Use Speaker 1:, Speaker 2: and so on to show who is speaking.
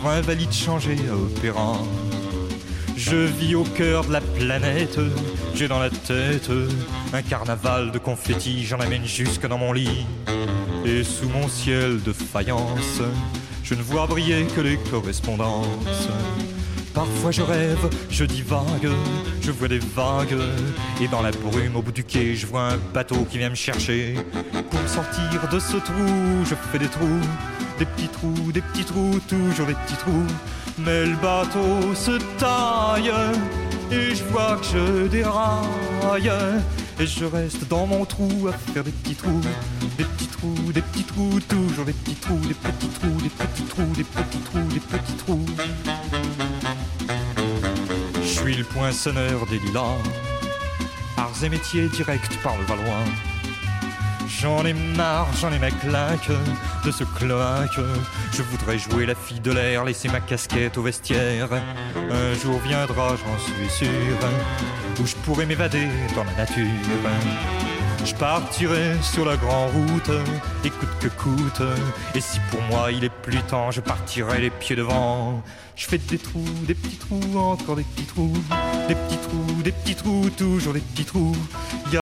Speaker 1: Invalide changé à opéra. Je vis au cœur de la planète, j'ai dans la tête un carnaval de confettis, j'en amène jusque dans mon lit. Et sous mon ciel de faïence, je ne vois briller que les correspondances. Parfois je rêve, je divague, je vois des vagues. Et dans la brume au bout du quai, je vois un bateau qui vient me chercher. Pour me sortir de ce trou, je fais des trous, des petits trous, toujours des petits trous. Mais le bateau se taille et je vois que je déraille. Et je reste dans mon trou à faire des petits trous, des petits trous, des petits trous, toujours des petits trous, des petits trous, des petits trous, des petits trous, des petits trous. Je suis le poinçonneur des lilas, arts et métiers directs par le Valois. J'en ai marre, j'en ai ma claque de ce cloaque. Je voudrais jouer la fille de l'air, laisser ma casquette au vestiaire. Un jour viendra, j'en suis sûr, où je pourrai m'évader dans la nature. Je partirai sur la grande route, et coûte que coûte. Et si pour moi il est plus temps, je partirai les pieds devant. Je fais des trous, des petits trous, encore des petits trous, des petits trous, des petits trous, toujours des petits trous.